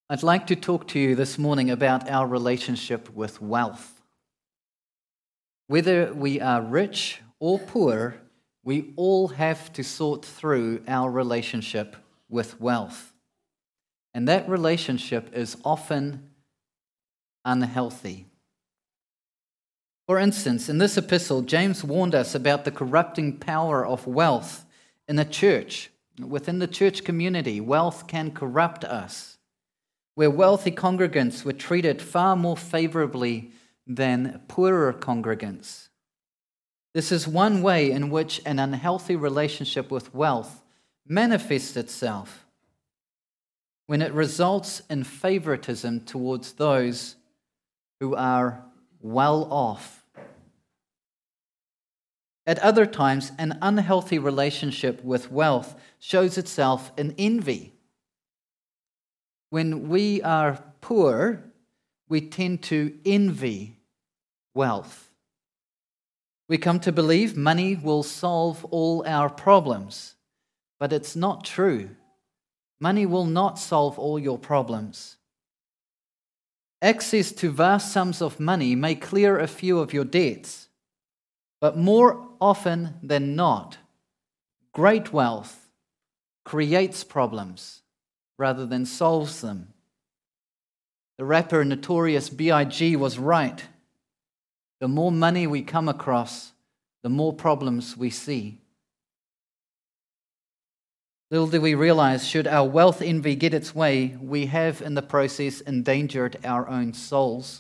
I'd like to talk to you this morning about our relationship with wealth. Whether we are rich or poor, we all have to sort through our relationship with wealth. And that relationship is often unhealthy. For instance, in this epistle, James warned us about the corrupting power of wealth in a church. Within the church community, wealth can corrupt us, where wealthy congregants were treated far more favorably than poorer congregants. This is one way in which an unhealthy relationship with wealth manifests itself, when it results in favoritism towards those who are well off. At other times, an unhealthy relationship with wealth shows itself in envy. When we are poor, we tend to envy wealth. We come to believe money will solve all our problems, but it's not true. Money will not solve all your problems. Access to vast sums of money may clear a few of your debts, but more often than not, great wealth creates problems rather than solves them. The rapper Notorious B.I.G. was right. The more money we come across, the more problems we see. Little do we realize, should our wealth envy get its way, we have in the process endangered our own souls.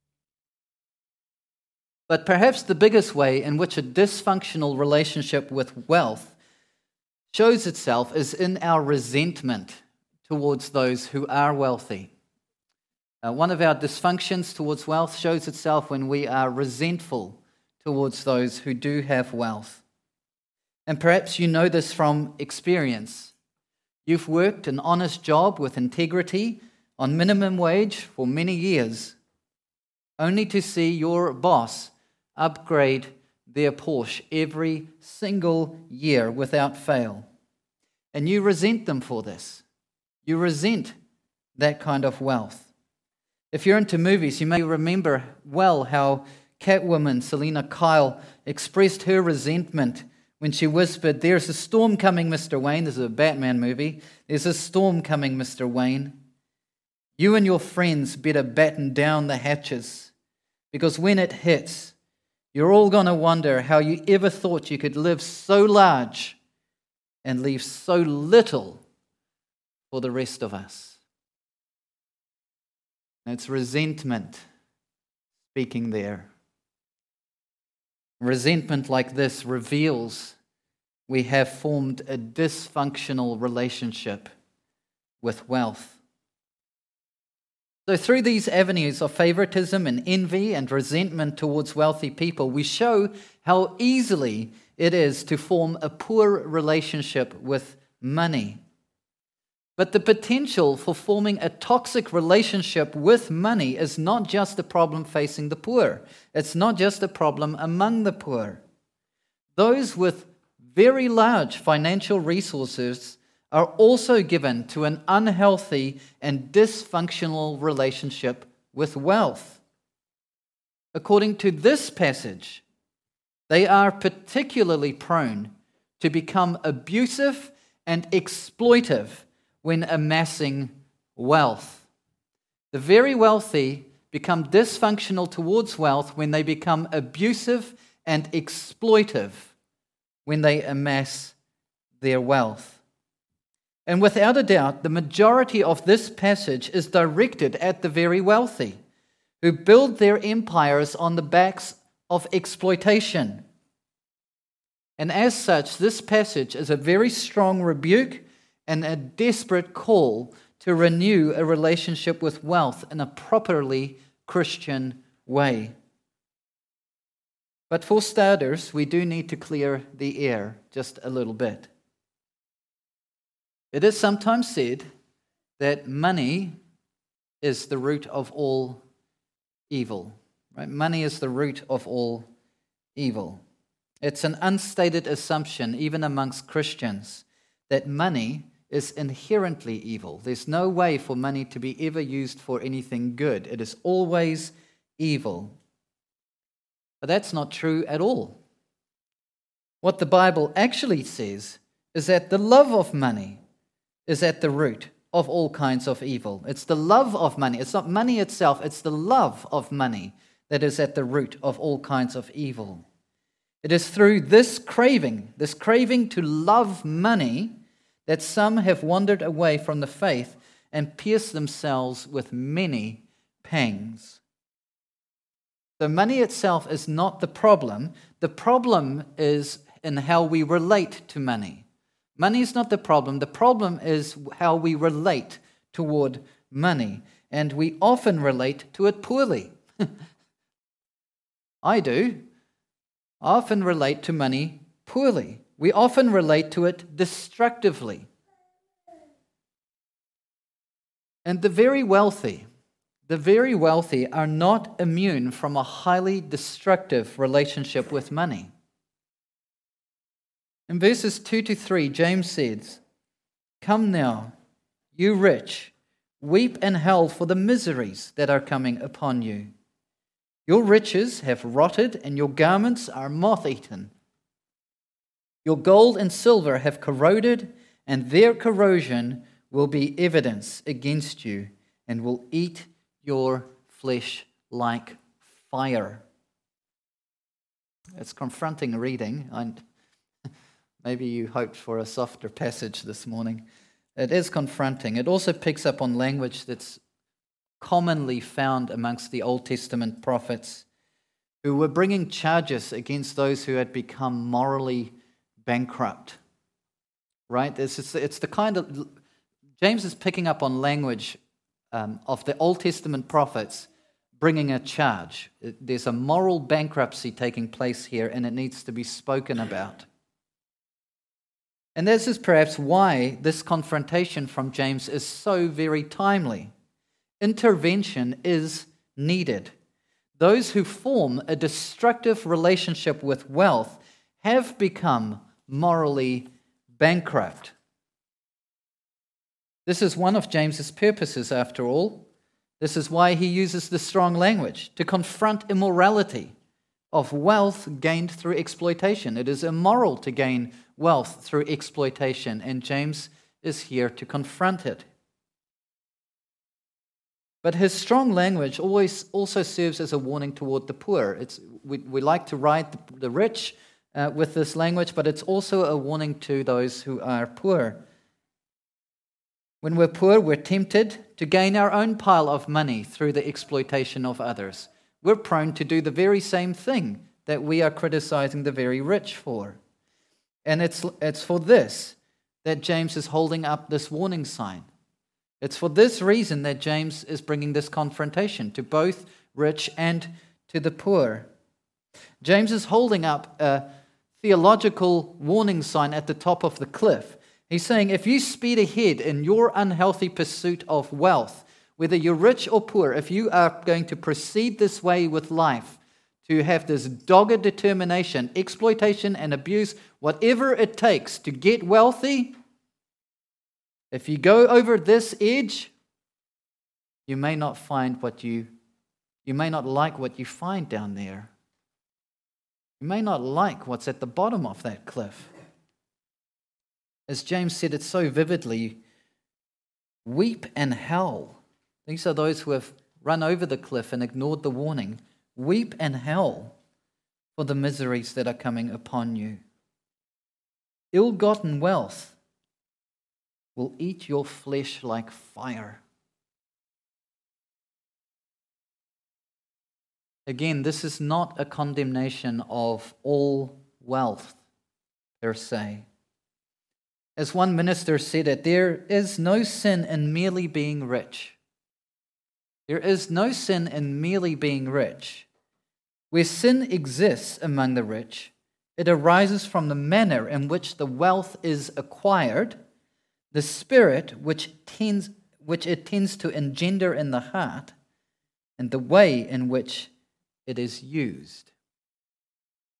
But perhaps the biggest way in which a dysfunctional relationship with wealth shows itself is in our resentment towards those who are wealthy. One of our dysfunctions towards wealth shows itself when we are resentful towards those who do have wealth. And perhaps you know this from experience. You've worked an honest job with integrity on minimum wage for many years, only to see your boss upgrade their Porsche every single year without fail. And you resent them for this. You resent that kind of wealth. If you're into movies, you may remember well how Catwoman Selina Kyle expressed her resentment when she whispered, "There's a storm coming, Mr. Wayne." This is a Batman movie. "There's a storm coming, Mr. Wayne. You and your friends better batten down the hatches, because when it hits, you're all going to wonder how you ever thought you could live so large and leave so little for the rest of us." It's resentment speaking there. Resentment like this reveals we have formed a dysfunctional relationship with wealth. So through these avenues of favoritism and envy and resentment towards wealthy people, we show how easily it is to form a poor relationship with money. But the potential for forming a toxic relationship with money is not just a problem facing the poor. It's not just a problem among the poor. Those with very large financial resources are also given to an unhealthy and dysfunctional relationship with wealth. According to this passage, they are particularly prone to become abusive and exploitive when amassing wealth. The very wealthy become dysfunctional towards wealth when they become abusive and exploitive when they amass their wealth. And without a doubt, the majority of this passage is directed at the very wealthy, who build their empires on the backs of exploitation. And as such, this passage is a very strong rebuke and a desperate call to renew a relationship with wealth in a properly Christian way. But for starters, we do need to clear the air just a little bit. It is sometimes said that money is the root of all evil. Right? Money is the root of all evil. It's an unstated assumption, even amongst Christians, that money is inherently evil. There's no way for money to be ever used for anything good. It is always evil. But that's not true at all. What the Bible actually says is that the love of money is at the root of all kinds of evil. It's the love of money. It's not money itself, it's the love of money that is at the root of all kinds of evil. It is through this craving to love money, that some have wandered away from the faith and pierced themselves with many pangs. So money itself is not the problem. The problem is in how we relate to money. Money is not the problem. The problem is how we relate toward money. And we often relate to it poorly. I do. I often relate to money poorly. We often relate to it destructively. And the very wealthy are not immune from a highly destructive relationship with money. In verses 2-3, James says, "Come now, you rich, weep and howl for the miseries that are coming upon you. Your riches have rotted and your garments are moth-eaten. Your gold and silver have corroded, and their corrosion will be evidence against you and will eat your flesh like fire." It's confronting reading. Maybe you hoped for a softer passage this morning. It is confronting. It also picks up on language that's commonly found amongst the Old Testament prophets who were bringing charges against those who had become morally bankrupt. Right? It's the kind of... James is picking up on language of the Old Testament prophets bringing a charge. There's a moral bankruptcy taking place here, and it needs to be spoken about. And this is perhaps why this confrontation from James is so very timely. Intervention is needed. Those who form a destructive relationship with wealth have become morally bankrupt. This is one of James's purposes, after all. This is why he uses the strong language, to confront immorality of wealth gained through exploitation. It is immoral to gain wealth through exploitation, and James is here to confront it. But his strong language always also serves as a warning toward the poor. We like to ride the rich with this language, but it's also a warning to those who are poor. When we're poor, we're tempted to gain our own pile of money through the exploitation of others. We're prone to do the very same thing that we are criticizing the very rich for. And it's for this that James is holding up this warning sign. It's for this reason that James is bringing this confrontation to both rich and to the poor. James is holding up a theological warning sign at the top of the cliff. He's saying, if you speed ahead in your unhealthy pursuit of wealth, whether you're rich or poor, if you are going to proceed this way with life, to have this dogged determination, exploitation and abuse, whatever it takes to get wealthy, if you go over this edge, you may not find you may not like what you find down there. You may not like what's at the bottom of that cliff. As James said it so vividly, weep and howl. These are those who have run over the cliff and ignored the warning. Weep and howl for the miseries that are coming upon you. Ill-gotten wealth will eat your flesh like fire. Again, this is not a condemnation of all wealth per se. As one minister said it, there is no sin in merely being rich. There is no sin in merely being rich. Where sin exists among the rich, it arises from the manner in which the wealth is acquired, the spirit which it tends to engender in the heart, and the way in which it is used.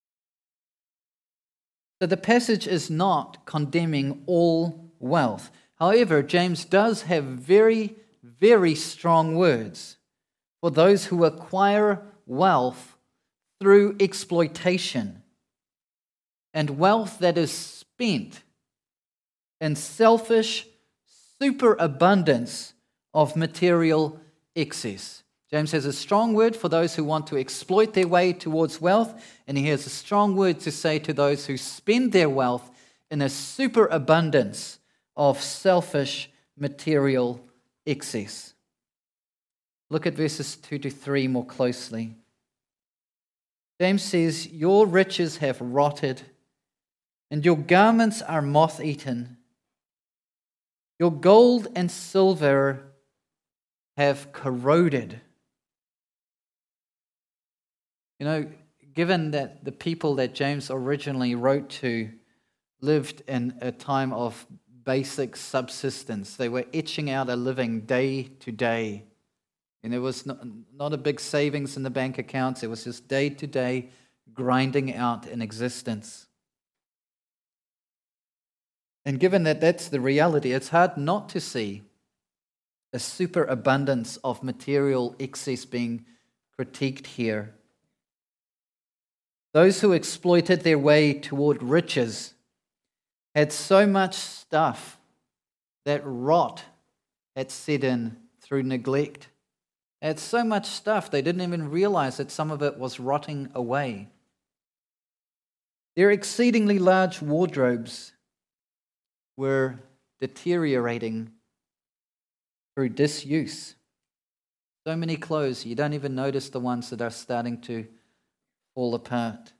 So the passage is not condemning all wealth. However, James does have very, very strong words for those who acquire wealth through exploitation, and wealth that is spent in selfish superabundance of material excess. James has a strong word for those who want to exploit their way towards wealth, and he has a strong word to say to those who spend their wealth in a superabundance of selfish material excess. Look at verses 2 to 3 more closely. James says, "Your riches have rotted, and your garments are moth-eaten. Your gold and silver have corroded." You know, given that the people that James originally wrote to lived in a time of basic subsistence, they were etching out a living day to day. And there was not a big savings in the bank accounts. It was just day to day grinding out an existence. And given that that's the reality, it's hard not to see a superabundance of material excess being critiqued here. Those who exploited their way toward riches had so much stuff that rot had set in through neglect. They had so much stuff they didn't even realize that some of it was rotting away. Their exceedingly large wardrobes were deteriorating through disuse. So many clothes, you don't even notice the ones that are starting to fall apart.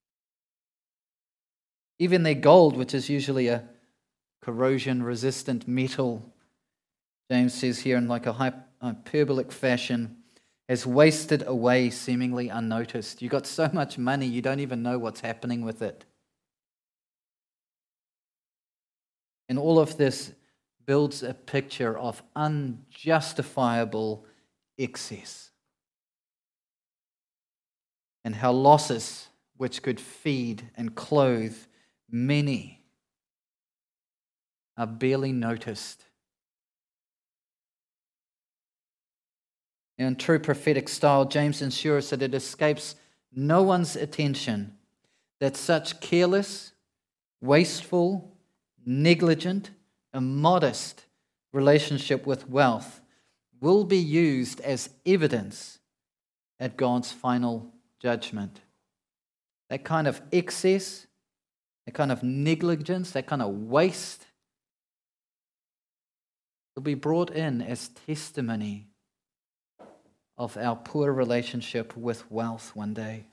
Even their gold, which is usually a corrosion-resistant metal, James says here in like a hyperbolic fashion, has wasted away seemingly unnoticed. You got so much money, you don't even know what's happening with it. And all of this builds a picture of unjustifiable excess, and how losses which could feed and clothe many are barely noticed. In true prophetic style, James ensures that it escapes no one's attention that such careless, wasteful, negligent, immodest relationship with wealth will be used as evidence at God's final judgment. That kind of excess, that kind of negligence, that kind of waste will be brought in as testimony of our poor relationship with wealth one day.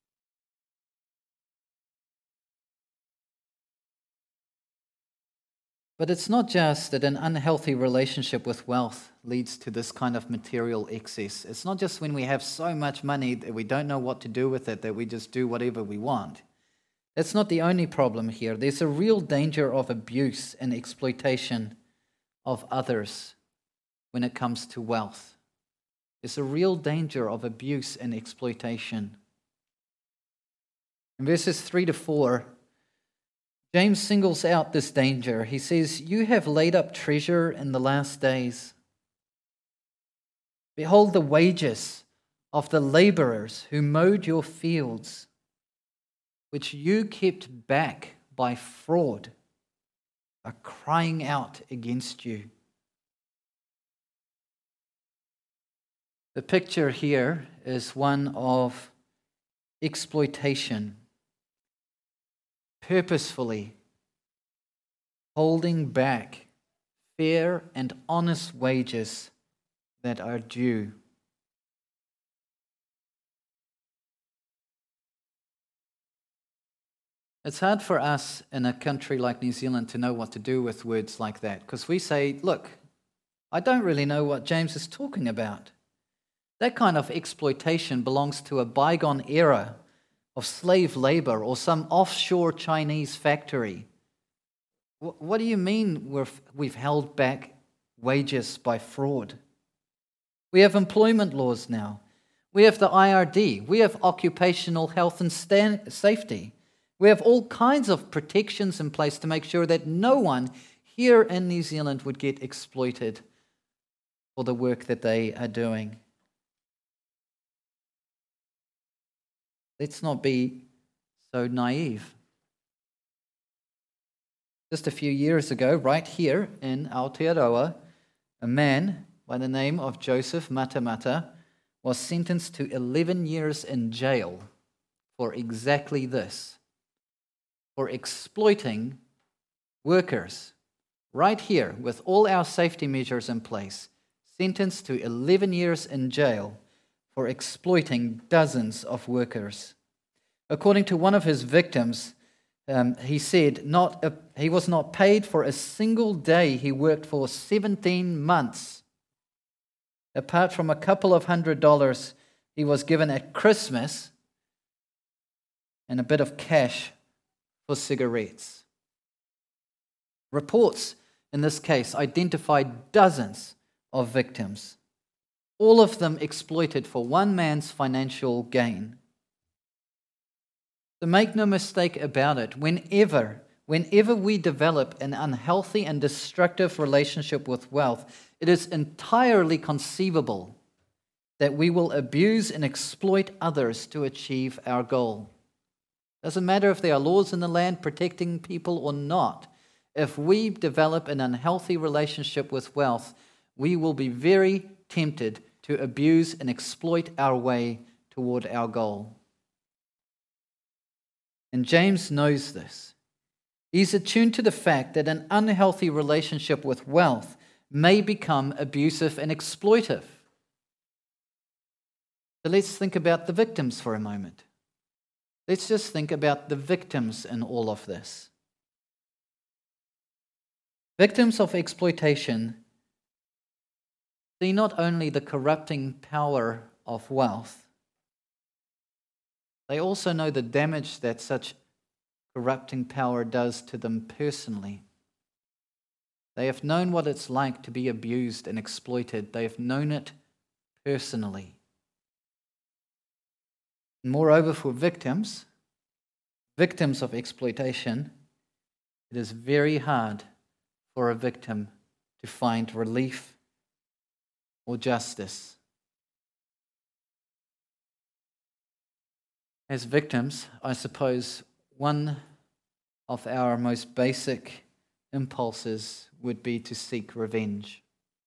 But it's not just that an unhealthy relationship with wealth leads to this kind of material excess. It's not just when we have so much money that we don't know what to do with it, that we just do whatever we want. That's not the only problem here. There's a real danger of abuse and exploitation of others when it comes to wealth. There's a real danger of abuse and exploitation. In verses 3 to 4, James singles out this danger. He says, "You have laid up treasure in the last days. Behold, the wages of the laborers who mowed your fields, which you kept back by fraud, are crying out against you." The picture here is one of exploitation, purposefully holding back fair and honest wages that are due. It's hard for us in a country like New Zealand to know what to do with words like that, because we say, look, I don't really know what James is talking about. That kind of exploitation belongs to a bygone era of slave labor or some offshore Chinese factory. What do you mean we've held back wages by fraud? We have employment laws now. We have the IRD. We have occupational health and safety. We have all kinds of protections in place to make sure that no one here in New Zealand would get exploited for the work that they are doing. Let's not be so naive. Just a few years ago, right here in Aotearoa, a man by the name of Joseph Matamata was sentenced to 11 years in jail for exactly this, for exploiting workers. Right here, with all our safety measures in place, sentenced to 11 years in jail for exploiting dozens of workers. According to one of his victims, he said he was not paid for a single day he worked for 17 months. Apart from a couple of $100 he was given at Christmas and a bit of cash for cigarettes. Reports in this case identified dozens of victims, all of them exploited for one man's financial gain. So make no mistake about it, whenever we develop an unhealthy and destructive relationship with wealth, it is entirely conceivable that we will abuse and exploit others to achieve our goal. Doesn't matter if there are laws in the land protecting people or not. If we develop an unhealthy relationship with wealth, we will be very tempted to abuse and exploit our way toward our goal. And James knows this. He's attuned to the fact that an unhealthy relationship with wealth may become abusive and exploitive. So let's think about the victims for a moment. Let's just think about the victims in all of this. Victims of exploitation see not only the corrupting power of wealth, they also know the damage that such corrupting power does to them personally. They have known what it's like to be abused and exploited. They have known it personally. Moreover, for victims of exploitation, it is very hard for a victim to find relief or justice. As victims, I suppose one of our most basic impulses would be to seek revenge.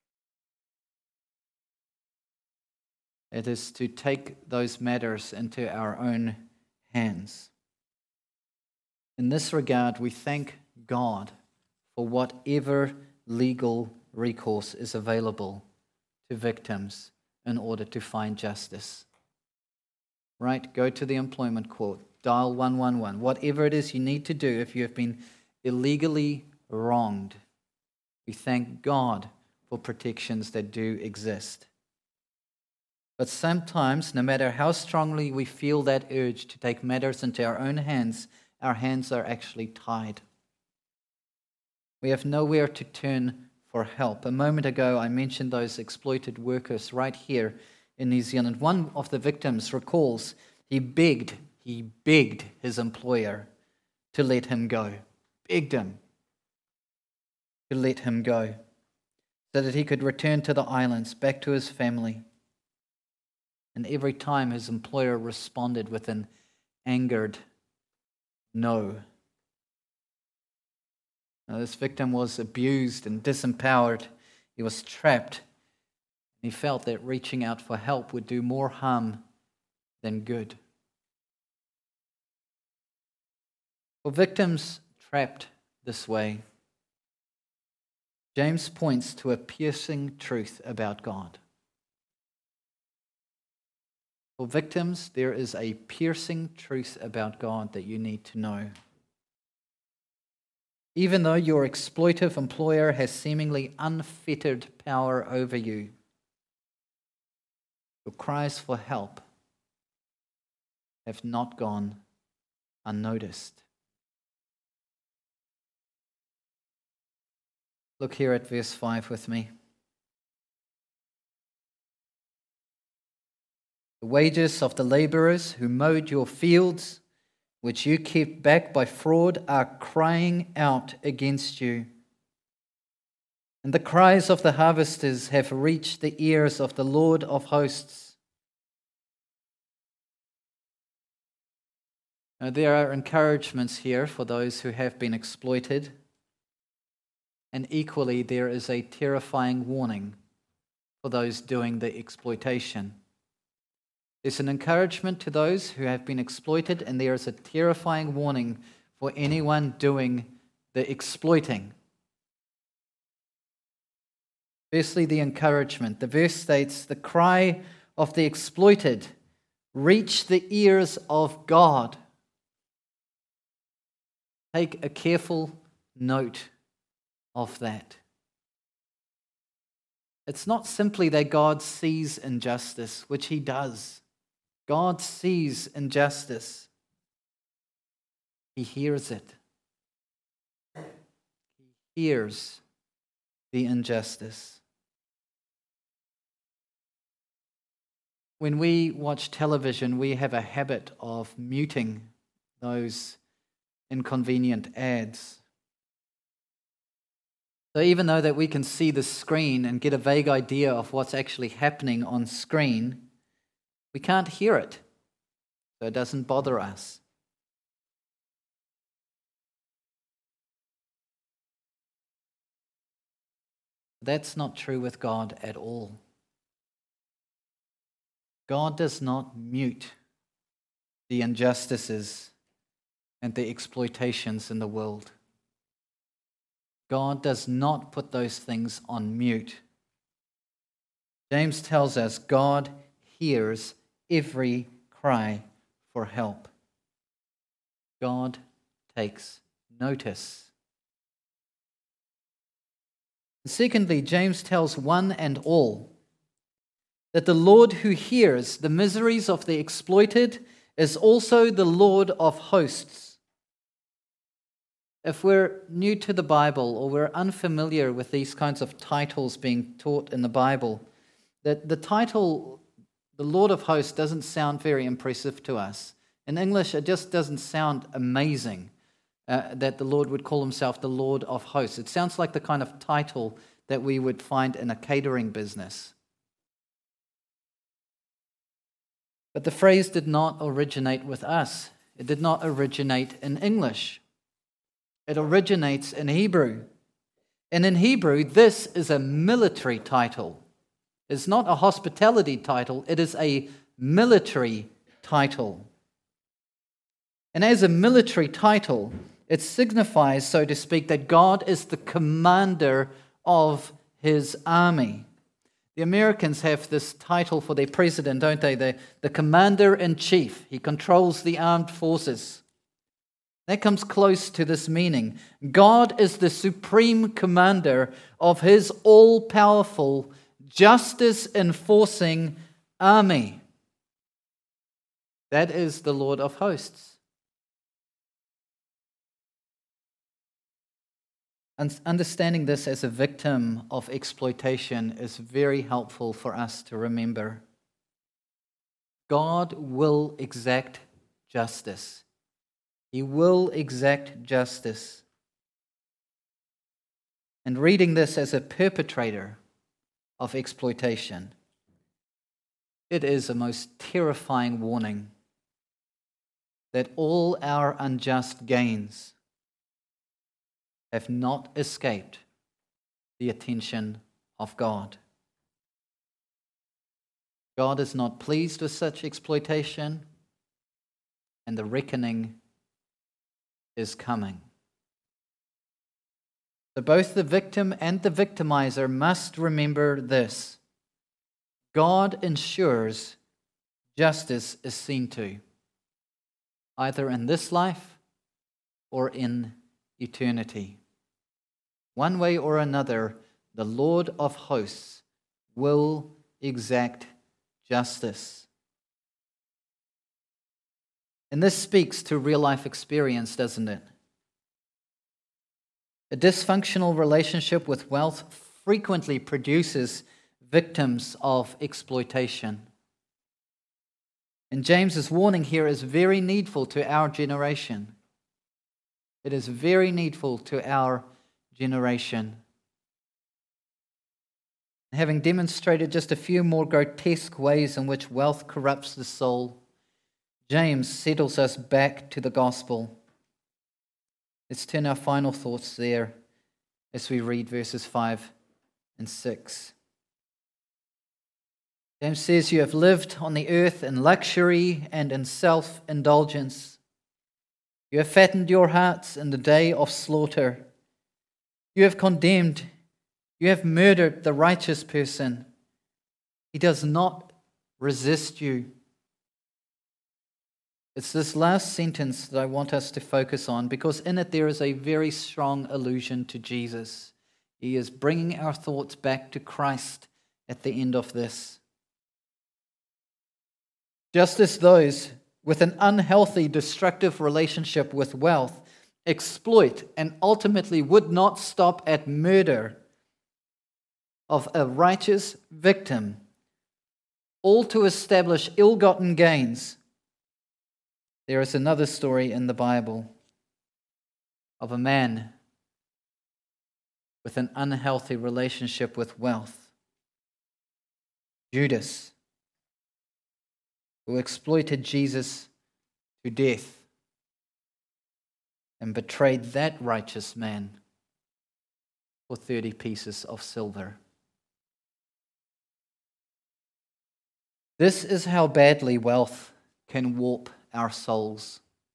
It is to take those matters into our own hands. In this regard, we thank God for whatever legal recourse is available to victims in order to find justice. Right? Go to the employment court, dial 111, whatever it is you need to do if you have been illegally wronged. We thank God for protections that do exist. But sometimes, no matter how strongly we feel that urge to take matters into our own hands, our hands are actually tied. We have nowhere to turn for help. A moment ago, I mentioned those exploited workers right here in New Zealand. One of the victims recalls he begged his employer to let him go. Begged him to let him go so that he could return to the islands, back to his family. And every time his employer responded with an angered no. Now, this victim was abused and disempowered. He was trapped. He felt that reaching out for help would do more harm than good. For victims trapped this way, James points to a piercing truth about God. For victims, there is a piercing truth about God that you need to know. Even though your exploitive employer has seemingly unfettered power over you, your cries for help have not gone unnoticed. Look here at verse 5 with me. The wages of the laborers who mowed your fields, which you kept back by fraud, are crying out against you. And the cries of the harvesters have reached the ears of the Lord of hosts. Now, there are encouragements here for those who have been exploited, and equally there is a terrifying warning for those doing the exploitation. There's an encouragement to those who have been exploited, and there is a terrifying warning for anyone doing the exploiting. Firstly, the encouragement. The verse states, "The cry of the exploited reached the ears of God." Take a careful note of that. It's not simply that God sees injustice, which He does. God sees injustice. He hears it. He hears the injustice. When we watch television, we have a habit of muting those inconvenient ads. So even though that we can see the screen and get a vague idea of what's actually happening on screen, we can't hear it, so it doesn't bother us. That's not true with God at all. God does not mute the injustices and the exploitations in the world. God does not put those things on mute. James tells us God hears every cry for help. God takes notice. Secondly, James tells one and all that the Lord who hears the miseries of the exploited is also the Lord of hosts. If we're new to the Bible or we're unfamiliar with these kinds of titles being taught in the Bible, that the title, the Lord of hosts, doesn't sound very impressive to us. In English, it just doesn't sound amazing that the Lord would call himself the Lord of hosts. It sounds like the kind of title that we would find in a catering business. But the phrase did not originate with us. It did not originate in English. It originates in Hebrew. And in Hebrew, this is a military title. It's not a hospitality title. It is a military title. And as a military title, it signifies, so to speak, that God is the commander of his army. The Americans have this title for their president, don't they? The commander-in-chief. He controls the armed forces. That comes close to this meaning. God is the supreme commander of his all-powerful, justice-enforcing army. That is the Lord of hosts. And understanding this as a victim of exploitation is very helpful for us to remember. God will exact justice. He will exact justice. And reading this as a perpetrator of exploitation, it is a most terrifying warning that all our unjust gains have not escaped the attention of God. God is not pleased with such exploitation, and the reckoning is coming. So both the victim and the victimizer must remember this. God ensures justice is seen to, either in this life or in eternity. One way or another, the Lord of hosts will exact justice. And this speaks to real life experience, doesn't it? A dysfunctional relationship with wealth frequently produces victims of exploitation. And James's warning here is very needful to our generation. It is very needful to our generation. Having demonstrated just a few more grotesque ways in which wealth corrupts the soul, James settles us back to the gospel. Let's turn our final thoughts there as we read verses 5 and 6. James says, "You have lived on the earth in luxury and in self-indulgence. You have fattened your hearts in the day of slaughter. You have condemned, you have murdered the righteous person. He does not resist you." It's this last sentence that I want us to focus on, because in it there is a very strong allusion to Jesus. He is bringing our thoughts back to Christ at the end of this. Just as those with an unhealthy, destructive relationship with wealth exploit and ultimately would not stop at murder of a righteous victim, all to establish ill-gotten gains, there is another story in the Bible of a man with an unhealthy relationship with wealth, Judas, who exploited Jesus to death and betrayed that righteous man for 30 pieces of silver. This is how badly wealth can warp our souls,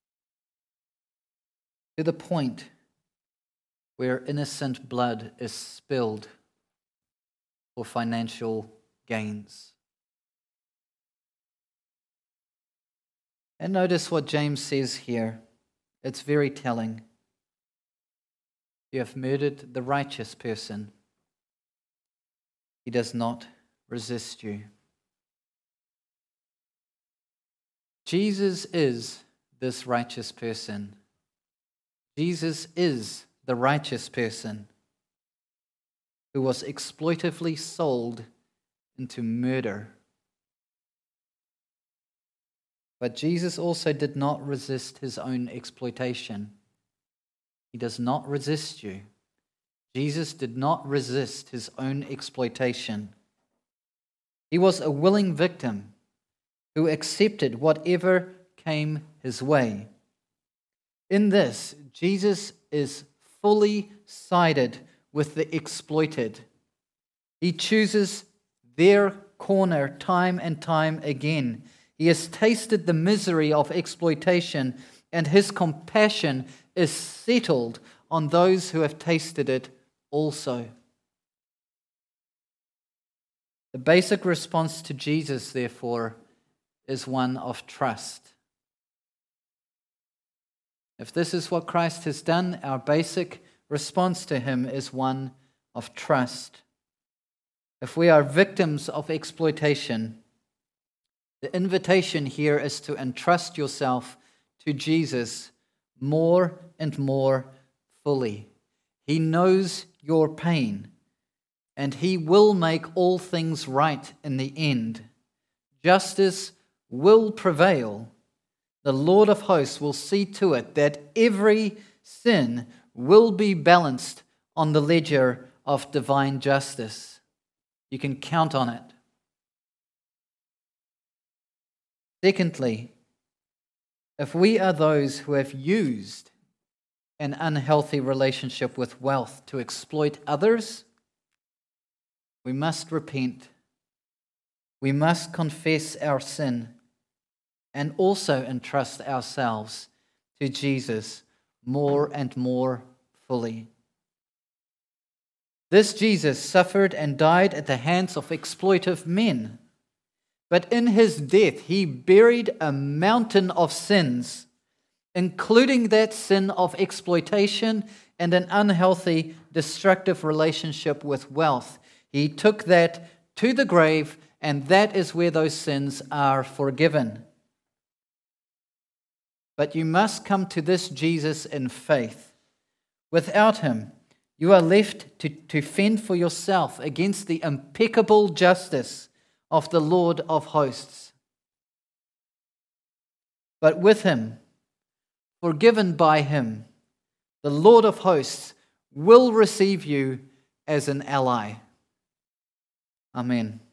to the point where innocent blood is spilled for financial gains. And notice what James says here. It's very telling. You have murdered the righteous person. He does not resist you. Jesus is this righteous person. Jesus is the righteous person who was exploitively sold into murder. But Jesus also did not resist his own exploitation. He does not resist you. Jesus did not resist his own exploitation. He was a willing victim who accepted whatever came his way. In this, Jesus is fully sided with the exploited. He chooses their corner time and time again. He has tasted the misery of exploitation, and his compassion is settled on those who have tasted it also. The basic response to Jesus, therefore, is one of trust. If this is what Christ has done, our basic response to him is one of trust. If we are victims of exploitation, the invitation here is to entrust yourself to Jesus more and more fully. He knows your pain, and he will make all things right in the end. Justice will prevail. The Lord of hosts will see to it that every sin will be balanced on the ledger of divine justice. You can count on it. Secondly, if we are those who have used an unhealthy relationship with wealth to exploit others, we must repent. We must confess our sin and also entrust ourselves to Jesus more and more fully. This Jesus suffered and died at the hands of exploitive men. But in his death, he buried a mountain of sins, including that sin of exploitation and an unhealthy, destructive relationship with wealth. He took that to the grave, and that is where those sins are forgiven. But you must come to this Jesus in faith. Without him, you are left to fend for yourself against the impeccable justice of the Lord of hosts. But with him, forgiven by him, the Lord of hosts will receive you as an ally. Amen.